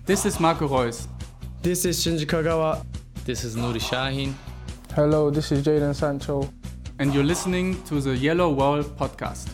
This is Marco Reus. This is Shinji Kagawa. This is Nuri Shahin. Hello, this is Jadon Sancho. And you're listening to the Yellow Wall podcast.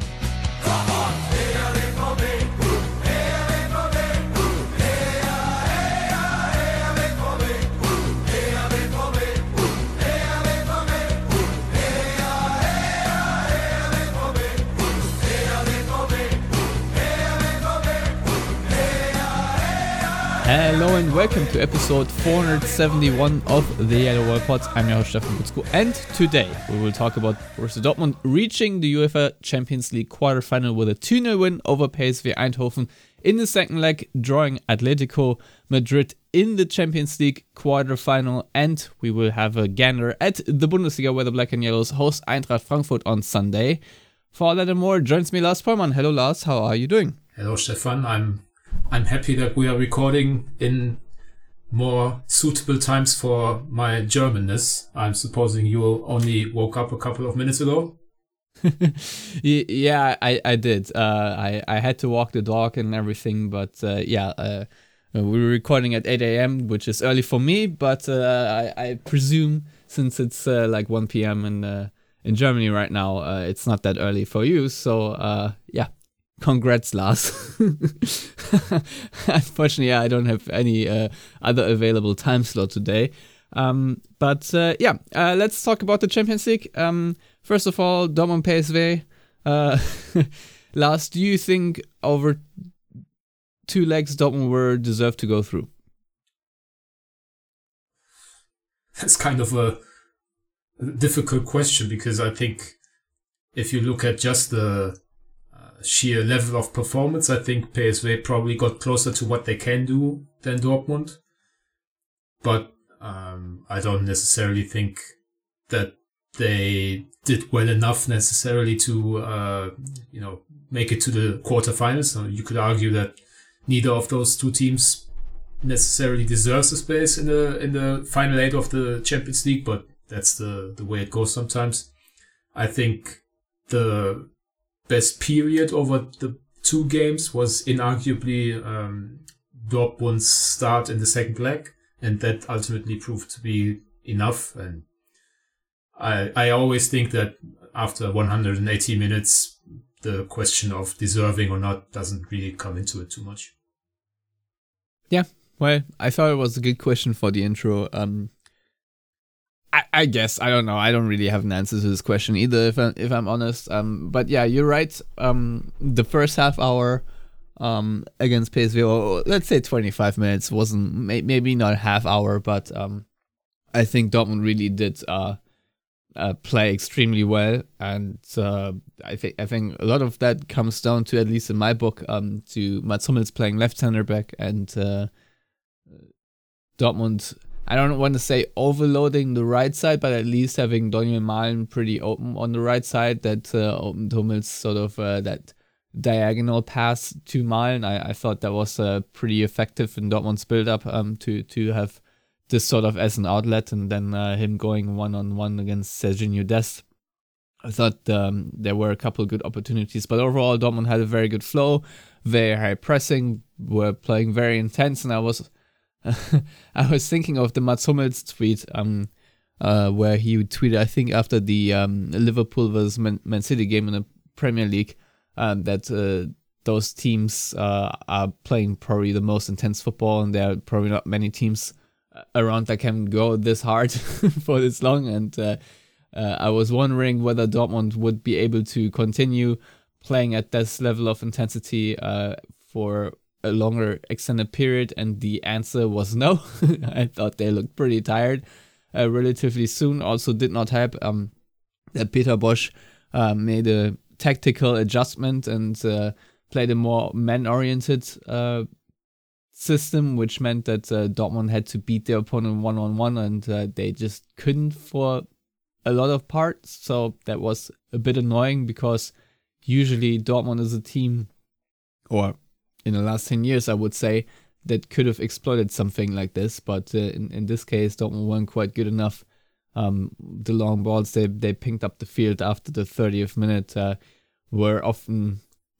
Hello and welcome to episode 471 of the Yellow Wall Pod. I'm your host Stefan Butzko, and today we will talk about Borussia Dortmund reaching the UEFA Champions League quarterfinal with a 2-0 win over PSV Eindhoven in the second leg, drawing Atletico Madrid in the Champions League quarterfinal, and we will have a gander at the Bundesliga where the Black and Yellows host Eintracht Frankfurt on Sunday. For all that and more, joins me Lars Pollmann. Hello Lars, how are you doing? Hello Stefan, I'm happy that we are recording in more suitable times for my Germanness. I'm supposing you only woke up a couple of minutes ago. Yeah, I did. I had to walk the dog and everything, but we were recording at 8 a.m., which is early for me, but I presume since it's like 1 p.m. in Germany right now, it's not that early for you. So congrats, Lars. Unfortunately, I don't have any other available time slot today. Let's talk about the Champions League. First of all, Dortmund PSV. Lars, do you think over two legs Dortmund were deserved to go through? That's kind of a difficult question, because I think if you look at just the sheer level of performance, I think PSV probably got closer to what they can do than Dortmund. But I don't necessarily think that they did well enough necessarily to make it to the quarterfinals. So you could argue that neither of those two teams necessarily deserves a space in the final eight of the Champions League, but that's the way it goes sometimes. I think the best period over the two games was inarguably Dortmund's start in the second leg, and that ultimately proved to be enough. And I always think that after 180 minutes, the question of deserving or not doesn't really come into it too much. Yeah, well, I thought it was a good question for the intro. I guess, I don't know. I don't really have an answer to this question either, if I'm honest. But yeah, you're right. The first half hour against PSV, or let's say 25 minutes, wasn't maybe not half hour, but I think Dortmund really did play extremely well, and I think a lot of that comes down to, at least in my book, to Mats Hummels playing left center back, and Dortmund, I don't want to say overloading the right side, but at least having Daniel Mahlen pretty open on the right side, that opened Hummels sort of that diagonal pass to Mahlen. I thought that was pretty effective in Dortmund's build-up to have this sort of as an outlet, and then him going one-on-one against Sergiño Dest. I thought there were a couple good opportunities, but overall Dortmund had a very good flow, very high pressing, were playing very intense, and I was thinking of the Mats Hummels tweet, where he tweeted, I think after the Liverpool vs Man City game in the Premier League, that those teams are playing probably the most intense football, and there are probably not many teams around that can go this hard for this long. And I was wondering whether Dortmund would be able to continue playing at this level of intensity for a longer extended period, and the answer was no. I thought they looked pretty tired relatively soon. Also did not help that Peter Bosz made a tactical adjustment and played a more man-oriented system, which meant that Dortmund had to beat their opponent one-on-one, and they just couldn't for a lot of parts. So that was a bit annoying, because usually Dortmund is a team, or in the last 10 years, I would say, that could have exploited something like this. But in this case, Dortmund weren't quite good enough. The long balls they pinged up the field after the 30th minute were often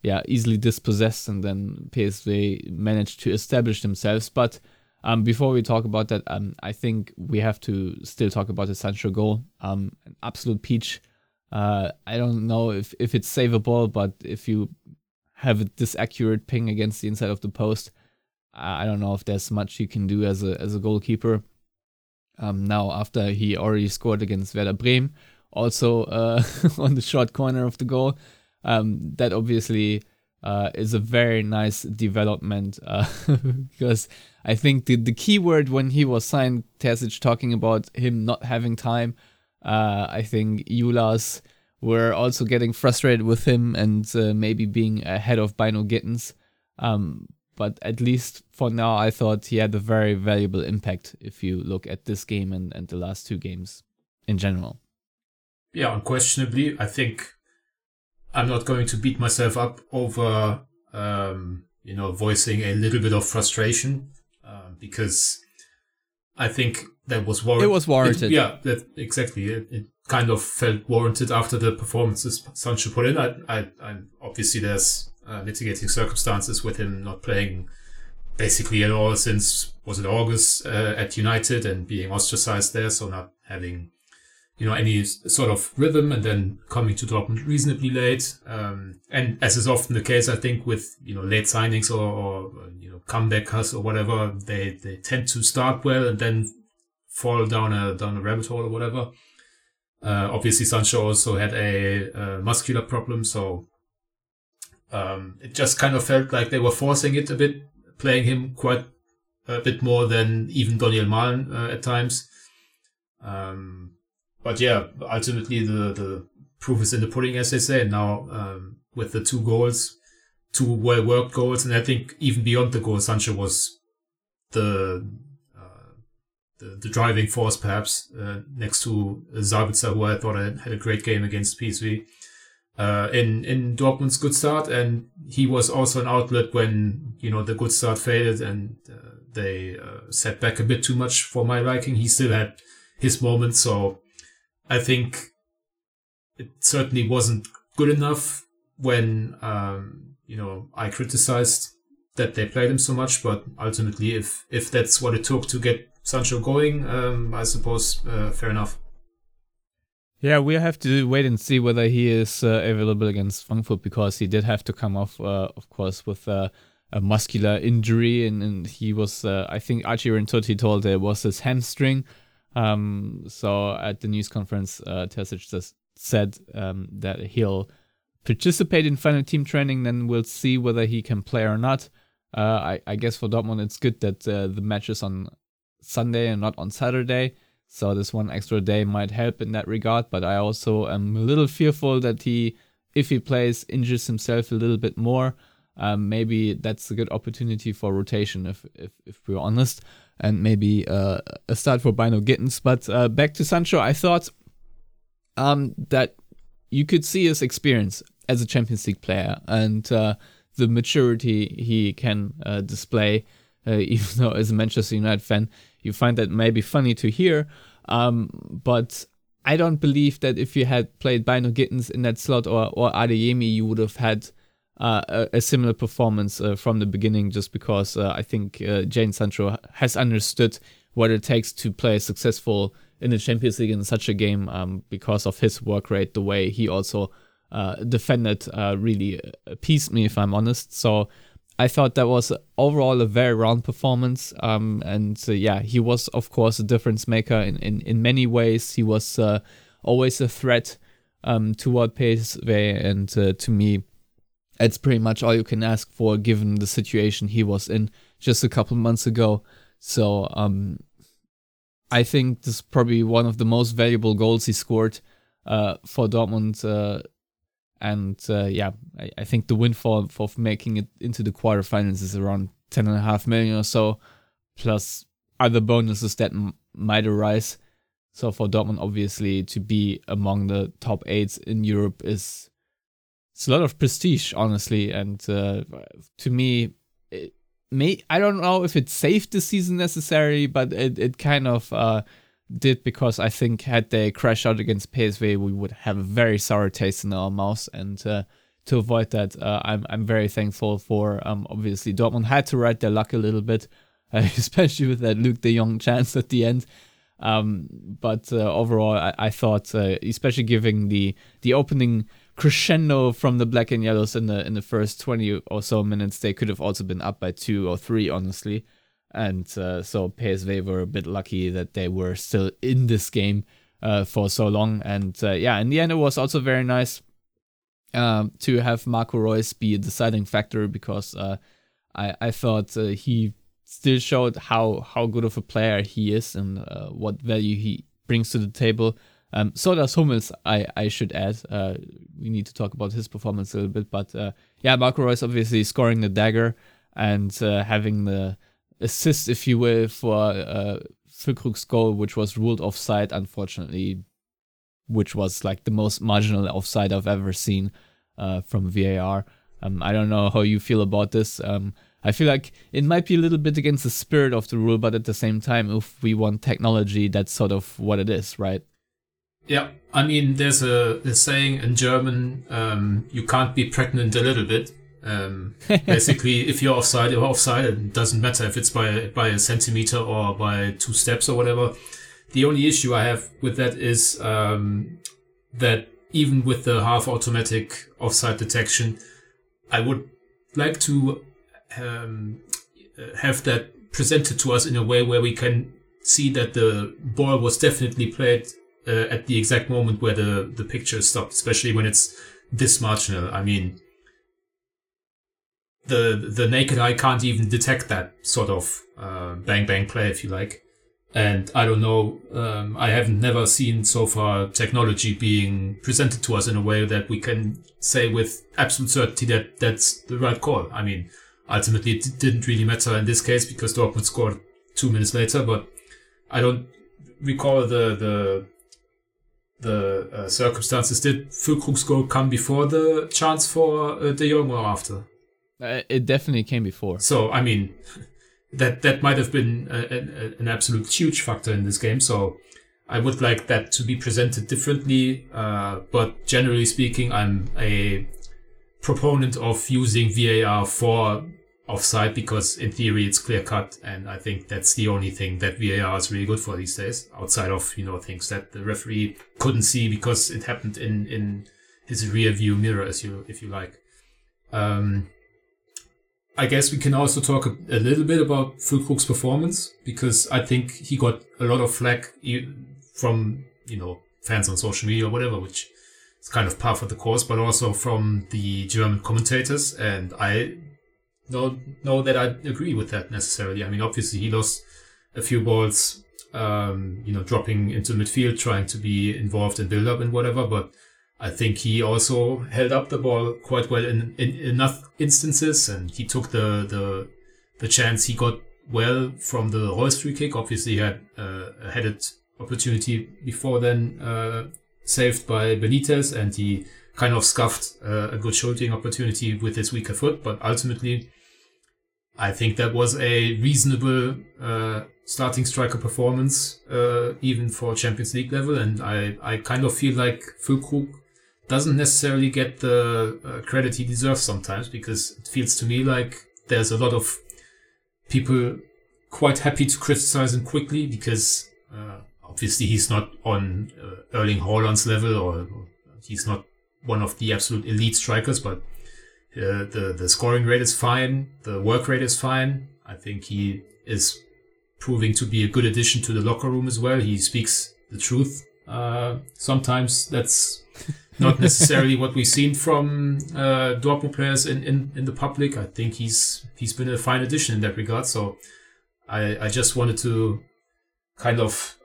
easily dispossessed, and then PSV managed to establish themselves. But before we talk about that, I think we have to still talk about the Sancho goal. An absolute peach. I don't know if it's savable, but if you have this accurate ping against the inside of the post, I don't know if there's much you can do as a goalkeeper. Now, after he already scored against Werder Bremen, also on the short corner of the goal, that obviously is a very nice development because I think the key word when he was signed, Terzic talking about him not having time, I think Ulas were also getting frustrated with him and maybe being ahead of Bino Gittens. But at least for now, I thought he had a very valuable impact if you look at this game and the last two games in general. Yeah, unquestionably. I think I'm not going to beat myself up over, voicing a little bit of frustration because I think that was warranted. It was warranted. Exactly. It kind of felt warranted after the performances Sancho put in. I obviously there's mitigating circumstances with him not playing basically at all since, was it August, at United and being ostracized there, so not having any sort of rhythm, and then coming to Dortmund reasonably late. And as is often the case, I think with late signings or comebackers or whatever, they tend to start well and then fall down a rabbit hole or whatever. Obviously, Sancho also had a muscular problem, so it just kind of felt like they were forcing it a bit, playing him quite a bit more than even Daniel Mahlen at times. But yeah, ultimately the proof is in the pudding, as they say. And now with the two goals, two well-worked goals, and I think even beyond the goal, Sancho was the driving force, perhaps, next to Sabitzer, who I thought had a great game against PSV. In Dortmund's good start, and he was also an outlet when the good start faded and they set back a bit too much for my liking. He still had his moments, so I think it certainly wasn't good enough when I criticized that they played him so much. But ultimately, if that's what it took to get Sancho going, I suppose fair enough. Yeah, we have to wait and see whether he is available against Frankfurt, because he did have to come off, of course, with a muscular injury, and he was, I think Archie Rantotti told it was his hamstring. So at the news conference, Terzic just said that he'll participate in final team training, then we'll see whether he can play or not. I guess for Dortmund it's good that the match is on Sunday and not on Saturday. So this one extra day might help in that regard, but I also am a little fearful that if he plays, injures himself a little bit more. Maybe that's a good opportunity for rotation, if we're honest, and maybe a start for Bino Gittens. But back to Sancho, I thought that you could see his experience as a Champions League player and the maturity he can display, even though as a Manchester United fan, you find that maybe funny to hear, but I don't believe that if you had played Bino Gittens in that slot or Adeyemi, you would have had a similar performance from the beginning, just because I think Jadon Sancho has understood what it takes to play successful in the Champions League in such a game, because of his work rate. The way he also defended really appeased me, if I'm honest. So I thought that was overall a very round performance, and he was of course a difference maker in many ways. He was always a threat toward PSV, and to me, it's pretty much all you can ask for given the situation he was in just a couple months ago. So I think this is probably one of the most valuable goals he scored for Dortmund. I think the windfall for making it into the quarterfinals is around 10.5 million or so, plus other bonuses that might arise. So for Dortmund, obviously, to be among the top 8 in Europe it's a lot of prestige, honestly. And to me, I don't know if it saved the season necessarily, but it kind of did, because I think had they crashed out against PSV, we would have a very sour taste in our mouths. And to avoid that. I'm very thankful for obviously Dortmund had to ride their luck a little bit, especially with that Luke de Jong chance at the end. But overall, I thought, especially giving the opening crescendo from the black and yellows in the first 20 or so minutes, they could have also been up by 2 or 3, honestly. And so PSV were a bit lucky that they were still in this game for so long. And in the end, it was also very nice to have Marco Reus be a deciding factor, because I thought he still showed how good of a player he is and what value he brings to the table. So does Hummels, I should add. We need to talk about his performance a little bit. But Marco Reus obviously scoring the dagger and having the assist, if you will, for Füllkrug's goal, which was ruled offside, unfortunately, which was like the most marginal offside I've ever seen from VAR. I don't know how you feel about this. I feel like it might be a little bit against the spirit of the rule, but at the same time, if we want technology, that's sort of what it is, right? Yeah, I mean, there's a saying in German, you can't be pregnant a little bit. Basically, if you're offside, you're offside. It doesn't matter if it's by a centimeter or by 2 steps or whatever. The only issue I have with that is that even with the half-automatic offside detection, I would like to have that presented to us in a way where we can see that the ball was definitely played at the exact moment where the picture stopped, especially when it's this marginal. I mean, the naked eye can't even detect that sort of bang play, if you like. And I don't know, I haven't never seen so far technology being presented to us in a way that we can say with absolute certainty that that's the right call. I mean, ultimately it didn't really matter in this case because Dortmund scored 2 minutes later, but I don't recall the circumstances. Did Füllkrug's goal come before the chance for De Jong or after? It definitely came before. So, I mean, that might have been an absolute huge factor in this game. So I would like that to be presented differently. But generally speaking, I'm a proponent of using VAR for offside because in theory it's clear cut. And I think that's the only thing that VAR is really good for these days, outside of, things that the referee couldn't see because it happened in his rear view mirror, if you like. I guess we can also talk a little bit about Füllkrug's performance, because I think he got a lot of flack from, fans on social media or whatever, which is kind of par for the course, but also from the German commentators. And I don't know that I agree with that necessarily. I mean, obviously he lost a few balls, dropping into midfield, trying to be involved in build-up and whatever, but I think he also held up the ball quite well in enough instances, and he took the chance he got well from the Reus free kick. Obviously, he had a headed opportunity before then, saved by Benitez, and he kind of scuffed a good shooting opportunity with his weaker foot. But ultimately, I think that was a reasonable starting striker performance, even for Champions League level. And I kind of feel like Füllkrug doesn't necessarily get the credit he deserves sometimes, because it feels to me like there's a lot of people quite happy to criticize him quickly because obviously he's not on Erling Haaland's level, or he's not one of the absolute elite strikers, but the scoring rate is fine, the work rate is fine. I think he is proving to be a good addition to the locker room as well. He speaks the truth. Sometimes that's not necessarily what we've seen from Dortmund players in the public. I think he's been a fine addition in that regard. So I just wanted to kind of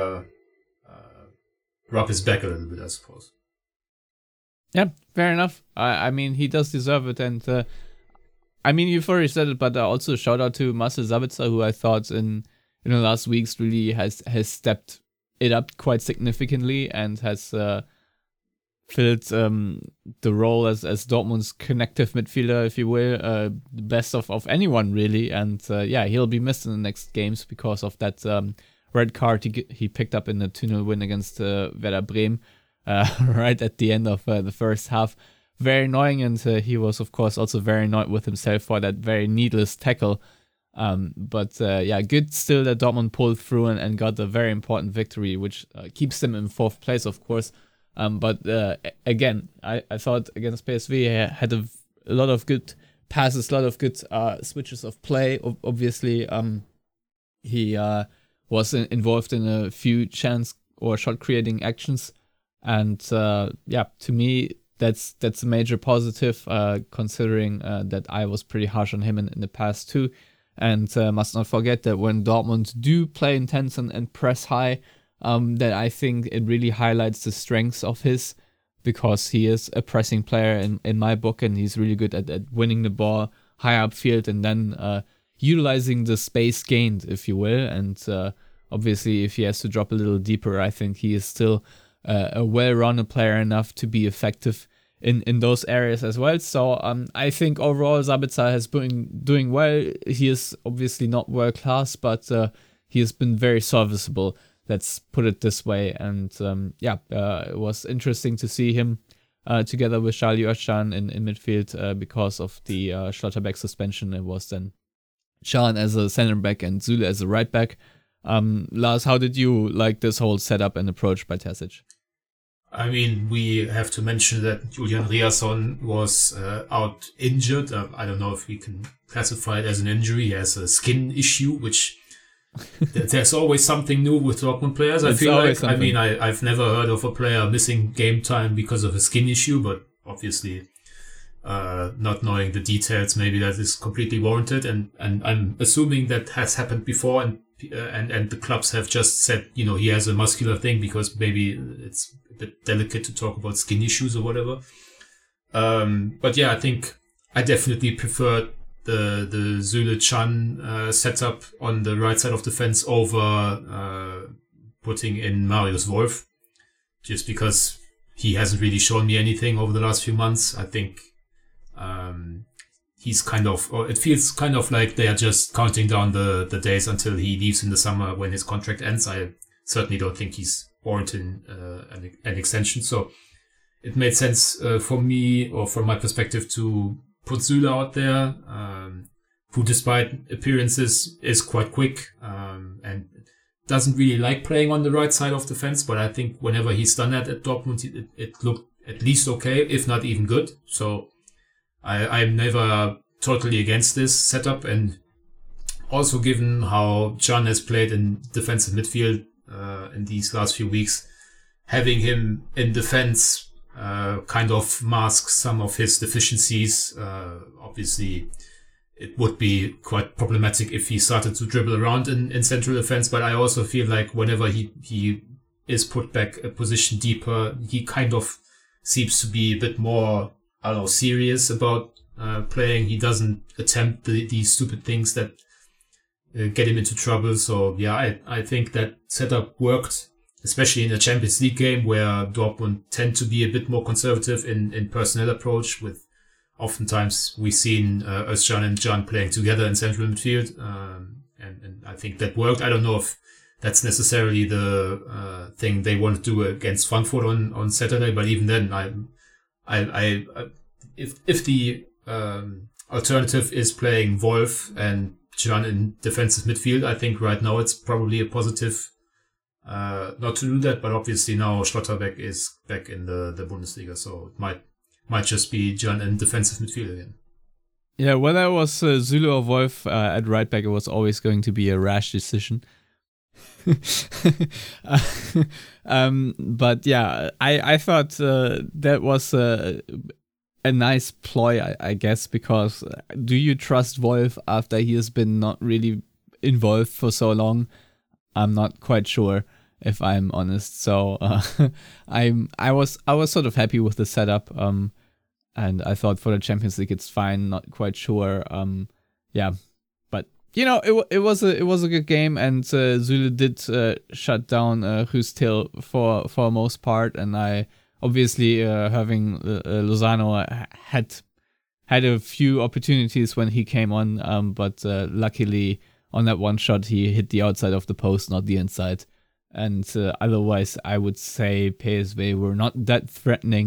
rub his back a little bit, I suppose. Yeah, fair enough. I mean, he does deserve it. And I mean, you've already said it, but also shout out to Marcel Sabitzer, who I thought in the last weeks really has stepped it up quite significantly and has filled the role as Dortmund's connective midfielder, if you will, the best of anyone really. And he'll be missed in the next games because of that red card he picked up in the 2-0 win against Werder Bremen right at the end of the first half. very annoying, and he was of course also very annoyed with himself for that very needless tackle. But good still that Dortmund pulled through and got a very important victory, which keeps them in 4th place, of course. But again, I thought against PSV he had a lot of good passes, a lot of good switches of play. Obviously, he was involved in a few chance or shot creating actions, and to me that's a major positive, considering that I was pretty harsh on him in the past too. And must not forget that when Dortmund do play intense and press high, that I think it really highlights the strengths of his, because he is a pressing player in my book, and he's really good at winning the ball high upfield and then utilizing the space gained, if you will. And obviously, if he has to drop a little deeper, I think he is still a well-rounded player enough to be effective in those areas as well. So I think overall Sabitzer has been doing well. He is obviously not world class, but he has been very serviceable. Let's put it this way. And it was interesting to see him together with Charlie Özcan in midfield because of the Schlotterbeck suspension. It was then Can as a center back and Süle as a right back. Lars, how did you like this whole setup and approach by Terzic? I mean, we have to mention that Julian Riasson was out injured. I don't know if we can classify it as an injury. He has a skin issue, which there's always something new with Dortmund players. I feel like, something. I mean, I've never heard of a player missing game time because of a skin issue, but obviously not knowing the details, maybe that is completely warranted. And I'm assuming that has happened before, and the clubs have just said, he has a muscular thing because maybe it's a bit delicate to talk about skin issues or whatever. But yeah, I think I definitely prefer the Süle Can setup on the right side of the fence over putting in Marius Wolf, just because he hasn't really shown me anything over the last few months. I think it feels kind of like they are just counting down the days until he leaves in the summer when his contract ends. I certainly don't think he's warranting an extension. So it made sense for me, or from my perspective, to put Süle out there, who despite appearances is quite quick and doesn't really like playing on the right side of the fence. But I think whenever he's done that at Dortmund, it looked at least okay, if not even good. So I'm never totally against this setup, and also given how Can has played in defensive midfield in these last few weeks, having him in defense kind of masks some of his deficiencies. Obviously, it would be quite problematic if he started to dribble around in central defense, but I also feel like whenever he is put back a position deeper, he kind of seems to be a bit more, serious about playing. He doesn't attempt these stupid things that get him into trouble. So yeah, I think that setup worked, especially in a Champions League game where Dortmund tend to be a bit more conservative in personnel approach. With oftentimes we've seen Özcan and Can playing together in central midfield, and I think that worked. I don't know if that's necessarily the thing they want to do against Frankfurt on Saturday, but even then, if the alternative is playing Wolf and Can in defensive midfield, I think right now it's probably a positive not to do that. But obviously now Schlotterbeck is back in the Bundesliga, so it might just be Can in defensive midfield again. Yeah, whether it was Süle or Wolf at right back, it was always going to be a rash decision. But yeah, I thought that was a nice ploy, I guess, because do you trust Wolf after he has been not really involved for so long? I'm not quite sure, if I'm honest. So I was sort of happy with the setup, and I thought for the Champions League it's fine. Not quite sure. But it was a good game, and Süle did shut down Rüstil for most part, and I obviously having Lozano had a few opportunities when he came on, but luckily on that one shot he hit the outside of the post, not the inside. And otherwise, I would say PSV were not that threatening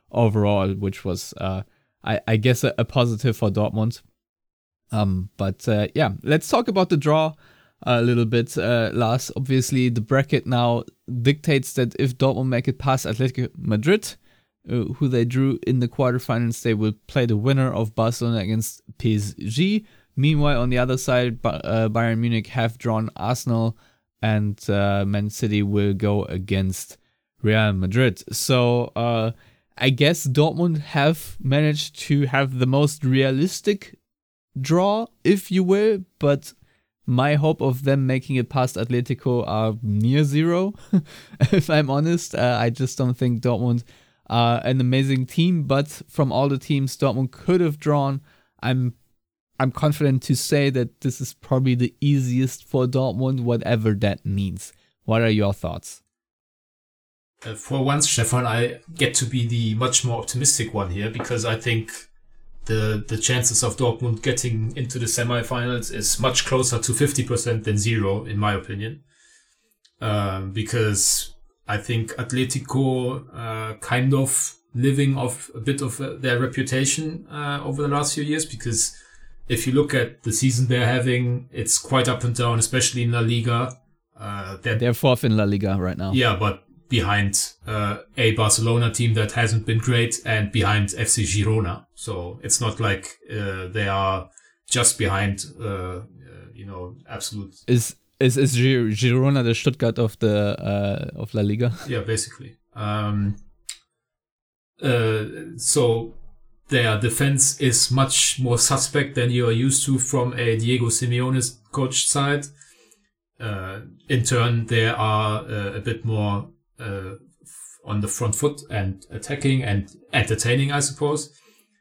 overall, which was, I guess, a positive for Dortmund. But let's talk about the draw a little bit, Lars. Obviously, the bracket now dictates that if Dortmund make it past Atletico Madrid, who they drew in the quarterfinals, they will play the winner of Barcelona against PSG. Meanwhile, on the other side, Bayern Munich have drawn Arsenal, and Man City will go against Real Madrid. So I guess Dortmund have managed to have the most realistic draw, if you will, but my hope of them making it past Atletico are near zero, if I'm honest. I just don't think Dortmund are an amazing team, but from all the teams Dortmund could have drawn, I'm confident to say that this is probably the easiest for Dortmund, whatever that means. What are your thoughts? For once, Stefan, I get to be the much more optimistic one here, because I think the chances of Dortmund getting into the semifinals is much closer to 50% than zero, in my opinion. Because I think Atletico kind of living off a bit of their reputation over the last few years, because if you look at the season they're having, it's quite up and down, especially in La Liga. They're fourth in La Liga right now. Yeah, but behind a Barcelona team that hasn't been great, and behind FC Girona. So it's not like they are just behind, absolute. Is Girona the Stuttgart of La Liga? Yeah, basically. So their defense is much more suspect than you are used to from a Diego Simeone's coached side. In turn, they are a bit more on the front foot and attacking and entertaining, I suppose.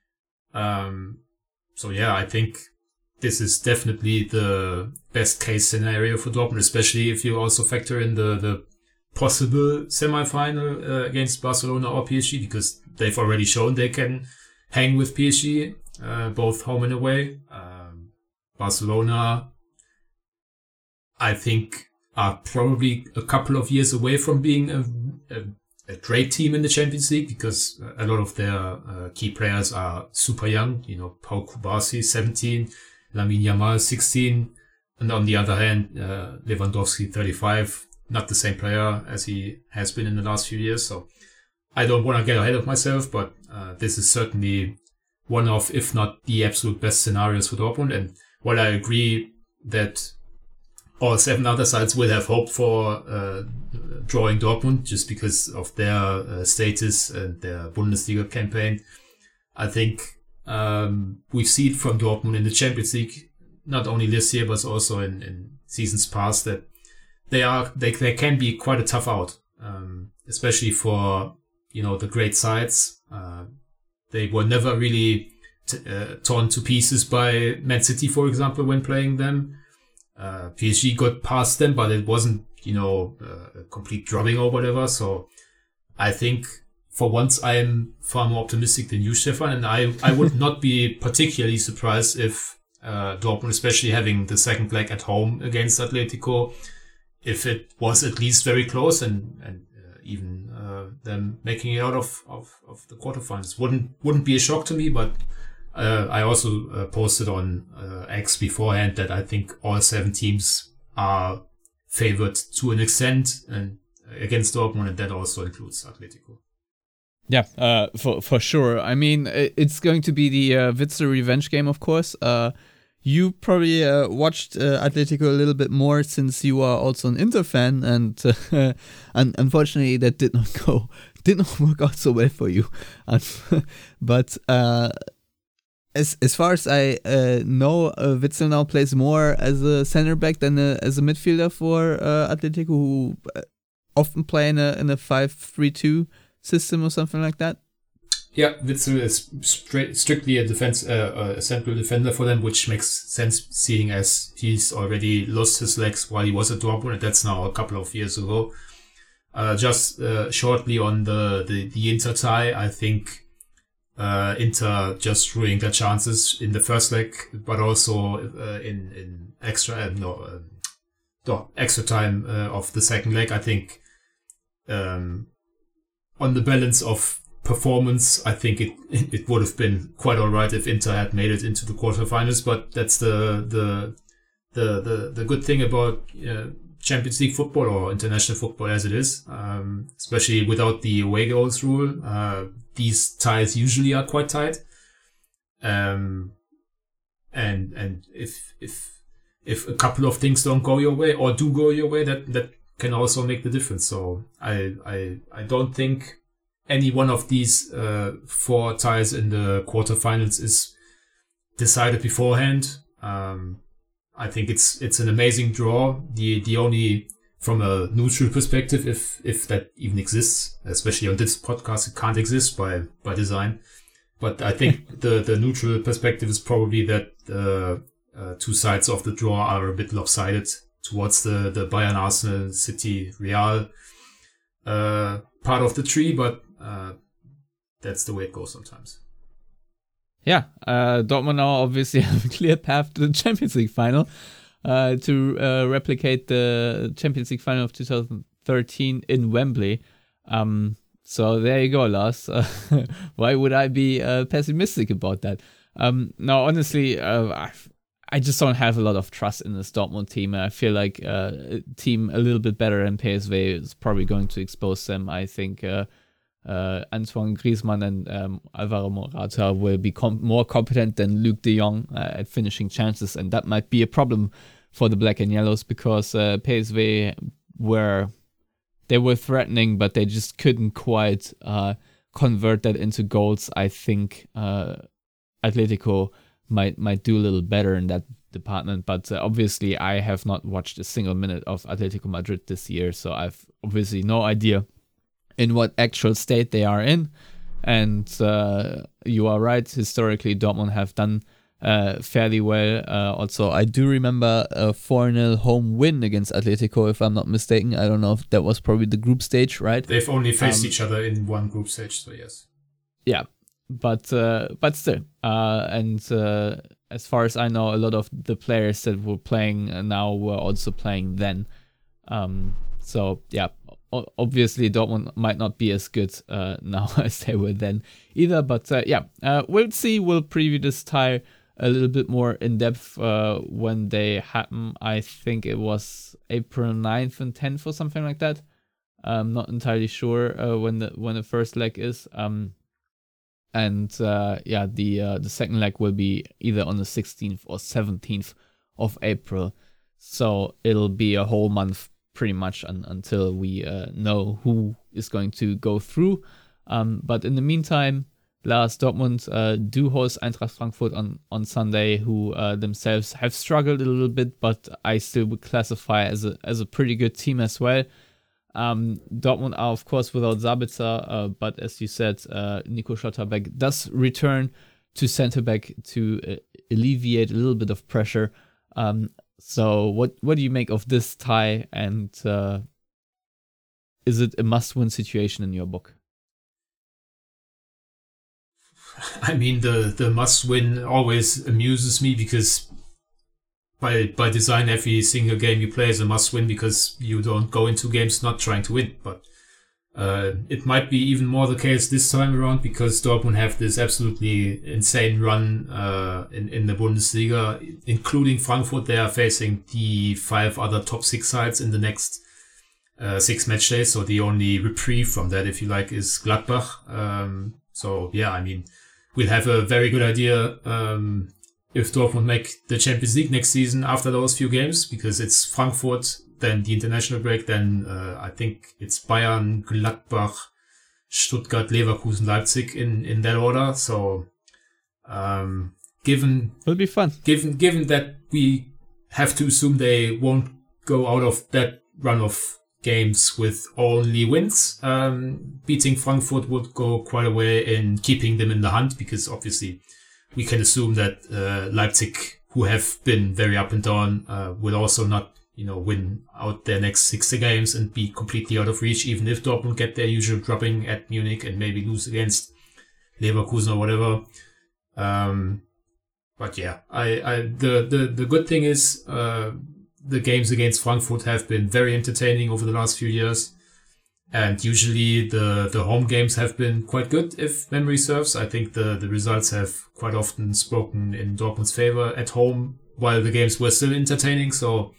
I think this is definitely the best case scenario for Dortmund, especially if you also factor in the possible semi-final against Barcelona or PSG, because they've already shown they can hang with PSG, both home and away. Barcelona, I think, are probably a couple of years away from being a great team in the Champions League, because a lot of their key players are super young. Pau Kubasi, 17, Lamine Yamal, 16, and on the other hand, Lewandowski, 35, not the same player as he has been in the last few years. So I don't want to get ahead of myself, but this is certainly one of, if not the absolute best scenarios for Dortmund. And while I agree that all 7 other sides will have hope for drawing Dortmund just because of their status and their Bundesliga campaign, I think we've seen from Dortmund in the Champions League, not only this year but also in seasons past, that they can be quite a tough out, especially for the great sides. They were never really torn to pieces by Man City, for example, when playing them. PSG got past them, but it wasn't, a complete drubbing or whatever. So I think for once I am far more optimistic than you, Stefan, and I would not be particularly surprised if Dortmund, especially having the second leg at home against Atletico, if it was at least very close and even them making it out of the quarterfinals. Wouldn't be a shock to me, but I also posted on X beforehand that I think all 7 teams are favored to an extent and against Dortmund, and that also includes Atletico. Yeah, for sure. I mean, it's going to be the Witzel revenge game, of course. You probably watched Atletico a little bit more since you are also an Inter fan, and unfortunately that did not work out so well for you. But as far as I know, Witzel now plays more as a center back than as a midfielder for Atletico, who often play in a 5-3-2 system or something like that. Yeah, Witzel is strictly a a central defender for them, which makes sense seeing as he's already lost his legs while he was at Dortmund, and that's now a couple of years ago. Just shortly on the Inter tie, I think Inter just ruining their chances in the first leg, but also in extra time of the second leg. I think on the balance of performance, I think it would have been quite all right if Inter had made it into the quarterfinals. But that's the good thing about Champions League football or international football as it is, especially without the away goals rule. These ties usually are quite tight. And if a couple of things don't go your way or do go your way, that can also make the difference. So I don't think any one of these 4 ties in the quarterfinals is decided beforehand. I think it's an amazing draw. The only, from a neutral perspective, if that even exists, especially on this podcast, it can't exist by design. But I think the neutral perspective is probably that the 2 sides of the draw are a bit lopsided towards the Bayern, Arsenal, City, Real part of the tree, but that's the way it goes sometimes. Yeah, Dortmund now obviously have a clear path to the Champions League final to replicate the Champions League final of 2013 in Wembley. So there you go, Lars. Why would I be pessimistic about that? No, honestly, I just don't have a lot of trust in this Dortmund team. I feel like a team a little bit better than PSV is probably going to expose them. I think Antoine Griezmann and Alvaro Morata will be more competent than Luc de Jong at finishing chances, and that might be a problem for the Black and Yellows because PSV were threatening, but they just couldn't quite convert that into goals. I think Atletico might do a little better in that department, but obviously I have not watched a single minute of Atletico Madrid this year, so I've obviously no idea in what actual state they are in. And you are right, historically Dortmund have done fairly well. Also, I do remember a 4-0 home win against Atletico, if I'm not mistaken. I don't know if that was probably the group stage, right? They've only faced each other in one group stage, so yes. Yeah, but still. And as far as I know, a lot of the players that were playing now were also playing then. So yeah, obviously Dortmund might not be as good now as they were then either. But we'll see. We'll preview this tie a little bit more in depth when they happen. I think it was April 9th and 10th or something like that. I'm not entirely sure when the first leg is. The second leg will be either on the 16th or 17th of April. So it'll be a whole month pretty much until we know who is going to go through. But in the meantime, Lars, Dortmund do host Eintracht Frankfurt on Sunday, who themselves have struggled a little bit, but I still would classify as a pretty good team as well. Dortmund are of course without Sabitzer, but as you said, Nico Schlotterbeck does return to centre back to alleviate a little bit of pressure. So what do you make of this tie, and is it a must-win situation in your book? I mean, the must-win always amuses me because by design, every single game you play is a must-win because you don't go into games not trying to win. But it might be even more the case this time around because Dortmund have this absolutely insane run in the Bundesliga, including Frankfurt. They are facing the 5 other top 6 sides in the next 6 match days. So the only reprieve from that, if you like, is Gladbach. So yeah, I mean, we'll have a very good idea if Dortmund make the Champions League next season after those few games, because it's Frankfurt, then the international break, then I think it's Bayern, Gladbach, Stuttgart, Leverkusen, Leipzig in that order. So given it'll be fun. Given that we have to assume they won't go out of that run of games with only wins, beating Frankfurt would go quite a way in keeping them in the hunt, because obviously we can assume that Leipzig, who have been very up and down, will also not win out their next 6 games and be completely out of reach, even if Dortmund get their usual drubbing at Munich and maybe lose against Leverkusen or whatever. But yeah, the good thing is the games against Frankfurt have been very entertaining over the last few years. And usually the home games have been quite good, if memory serves. I think the results have quite often spoken in Dortmund's favor at home, while the games were still entertaining. So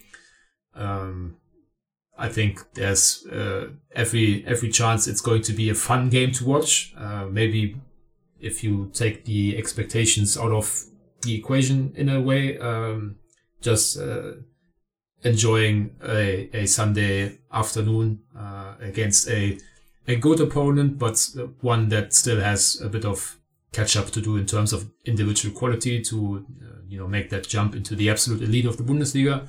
I think there's every chance it's going to be a fun game to watch. Maybe if you take the expectations out of the equation in a way, just enjoying a Sunday afternoon against a good opponent, but one that still has a bit of catch up to do in terms of individual quality to make that jump into the absolute elite of the Bundesliga.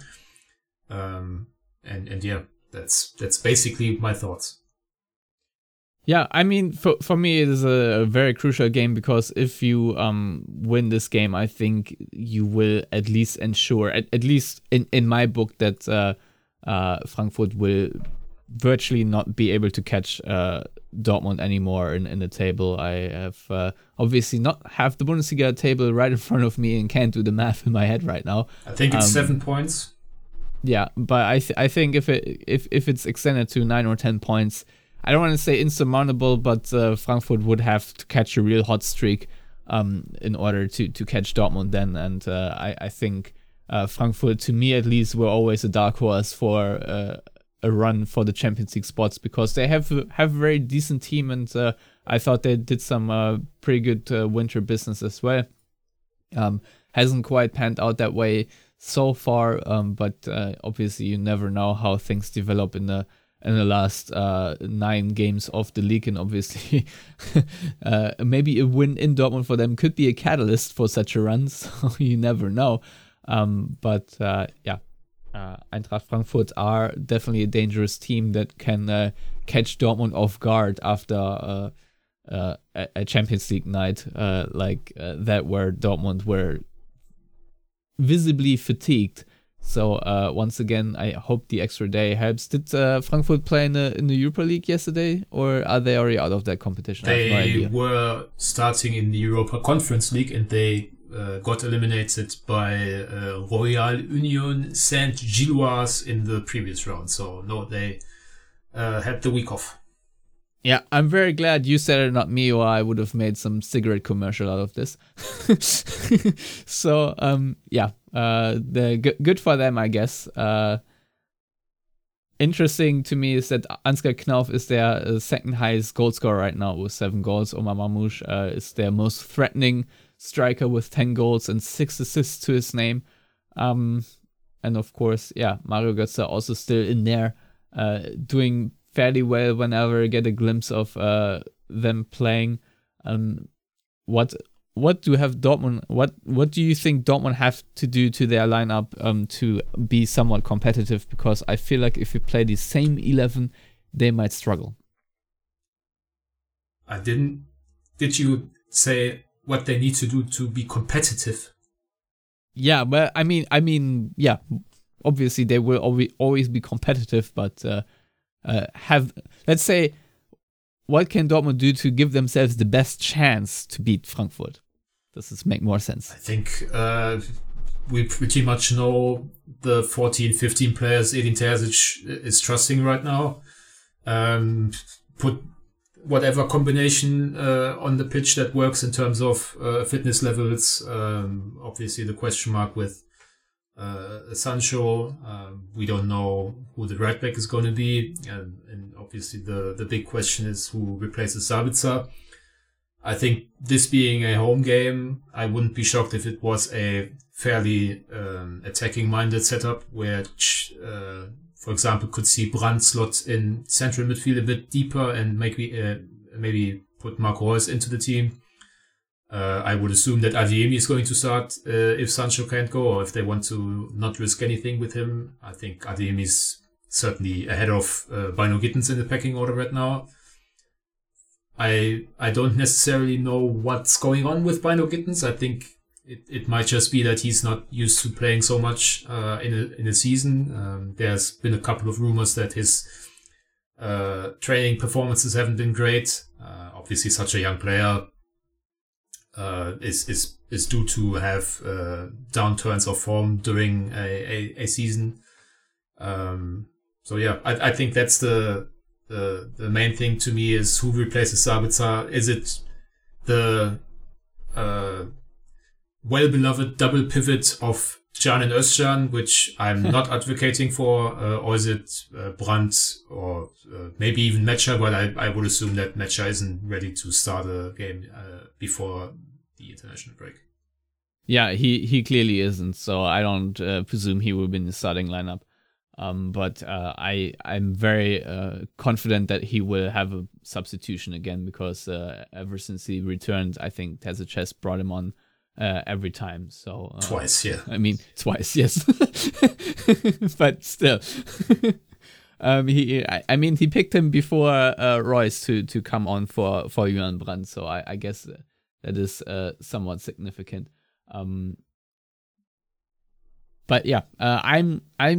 And yeah, that's basically my thoughts. Yeah, I mean, for me, it is a very crucial game, because if you win this game, I think you will at least ensure, at least in my book, that Frankfurt will virtually not be able to catch Dortmund anymore in the table. I have obviously not have the Bundesliga table right in front of me and can't do the math in my head right now. I think it's 7 points. Yeah, but I think if it's extended to 9 or 10 points, I don't want to say insurmountable, but Frankfurt would have to catch a real hot streak in order to catch Dortmund then. And I think Frankfurt, to me at least, were always a dark horse for a run for the Champions League spots, because they have a very decent team, and I thought they did some pretty good winter business as well. Hasn't quite panned out that way so far, but obviously you never know how things develop in the last 9 games of the league, and obviously maybe a win in Dortmund for them could be a catalyst for such a run, so you never know. But Eintracht Frankfurt are definitely a dangerous team that can catch Dortmund off guard after a Champions League night like that, where Dortmund were visibly fatigued. So once again, I hope the extra day helps. Did Frankfurt play in the Europa League yesterday, or are they already out of that competition? I have no idea. They were starting in the Europa Conference League, and they got eliminated by Royal Union Saint-Gilloise in the previous round. So no, they had the week off. Yeah, I'm very glad you said it, not me, or I would have made some cigarette commercial out of this. So, good for them, I guess. Interesting to me is that Ansgar Knauf is their second highest goal scorer right now with 7 goals. Omar Mamouche is their most threatening striker with 10 goals and 6 assists to his name. And of course, Mario Götze also still in there, doing fairly well whenever I get a glimpse of them playing. What do you have Dortmund? What do you think Dortmund have to do to their lineup to be somewhat competitive? Because I feel like if you play the same 11, they might struggle. Did you say what they need to do to be competitive? Yeah, but I mean, yeah. Obviously, they will always be competitive, but let's say, what can Dortmund do to give themselves the best chance to beat Frankfurt? Does this make more sense? I think we pretty much know the 14, 15 players Edin Terzic is trusting right now. Put whatever combination on the pitch that works in terms of fitness levels. Obviously, the question mark with Sancho. We don't know who the right back is going to be, and obviously the big question is who replaces Sabitzer. I think this being a home game, I wouldn't be shocked if it was a fairly attacking-minded setup, where, for example, could see Brandt slot in central midfield a bit deeper and maybe put Marco Reus into the team. I would assume that Adeyemi is going to start if Sancho can't go, or if they want to not risk anything with him. I think Adeyemi is certainly ahead of Bino Gittens in the pecking order right now. I don't necessarily know what's going on with Bino Gittens. I think it might just be that he's not used to playing so much in a season. There's been a couple of rumors that his training performances haven't been great. Obviously, such a young player is due to have downturns of form during a season. So yeah, I think that's the the main thing to me is who replaces Sabitzer. Is it the well-beloved double pivot of Can and Özcan, which I'm not advocating for, or is it Brandt or maybe even Metscher? But I would assume that Metscher isn't ready to start a game before the international break. Yeah, he clearly isn't, so I don't presume he will be in the starting lineup. But I'm very confident that he will have a substitution again, because ever since he returned, I think Terzic has brought him on every time. So twice, yeah. I mean, twice, yes. But still. He picked him before Royce to come on for Julian Brandt, so I guess that is somewhat significant. But yeah, I'm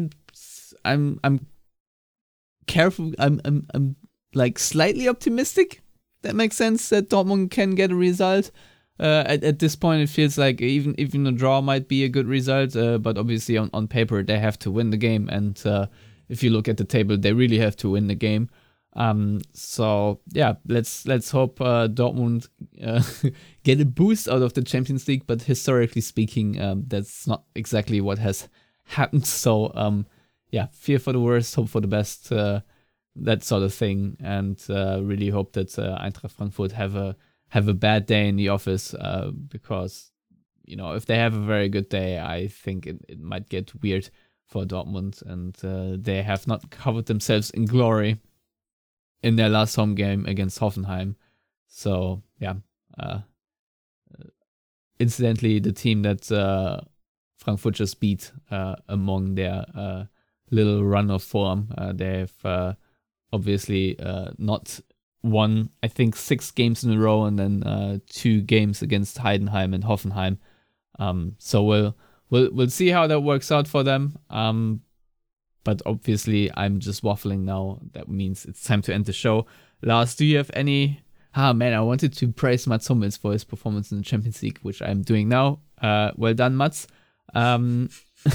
careful. I'm like slightly optimistic. That makes sense that Dortmund can get a result. At this point, it feels like even a draw might be a good result. But obviously, on paper, they have to win the game. And if you look at the table, they really have to win the game. So yeah, let's hope Dortmund get a boost out of the Champions League. But historically speaking, that's not exactly what has happened. So yeah, fear for the worst, hope for the best, that sort of thing, and really hope that Eintracht Frankfurt have a bad day in the office, because if they have a very good day, I think it might get weird for Dortmund, and they have not covered themselves in glory in their last home game against Hoffenheim. So yeah, incidentally, the team that Frankfurt just beat among their little run of form, they've obviously not won, I think, 6 games in a row, and then 2 games against Heidenheim and Hoffenheim. So we'll see how that works out for them. But obviously, I'm just waffling now. That means it's time to end the show. Lars, do you have any? I wanted to praise Mats Hummels for his performance in the Champions League, which I'm doing now. Well done, Mats. I'm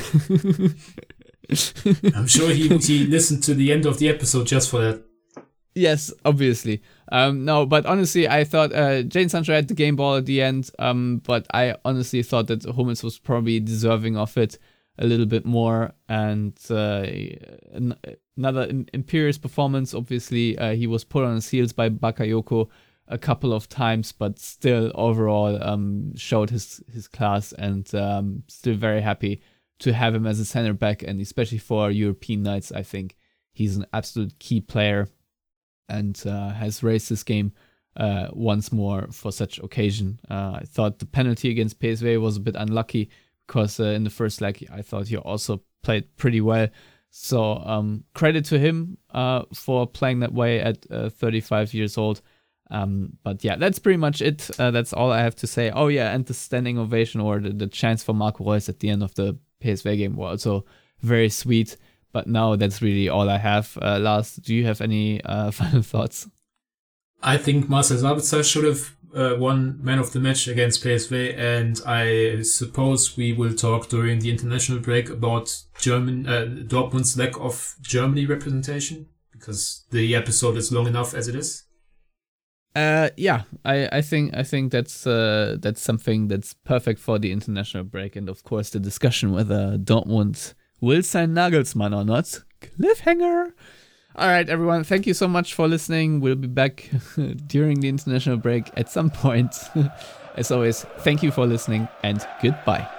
sure he listened to the end of the episode just for that. Yes, obviously. No, but honestly, I thought Jadon Sancho had the game ball at the end, but I honestly thought that Hummels was probably deserving of it a little bit more. And another imperious performance. Obviously, he was put on his heels by Bakayoko a couple of times, but still overall showed his class, and still very happy to have him as a center back, and especially for European nights, I think he's an absolute key player, and has raised his game once more for such occasion. I thought the penalty against PSV was a bit unlucky, because in the first leg I thought he also played pretty well. So credit to him for playing that way at 35 years old. But yeah, that's pretty much it. That's all I have to say. Oh yeah, and the standing ovation, or the chance for Marco Reus at the end of the PSV game, were also very sweet. But now that's really all I have. Lars, do you have any final thoughts? I think Marcel Sabitzer should have won man of the match against PSV, and I suppose we will talk during the international break about Dortmund's lack of Germany representation, because the episode is long enough as it is. Yeah, I think that's something that's perfect for the international break, and of course the discussion whether Dortmund will sign Nagelsmann or not. Cliffhanger! Alright everyone, thank you so much for listening. We'll be back during the international break at some point. As always, thank you for listening, and goodbye.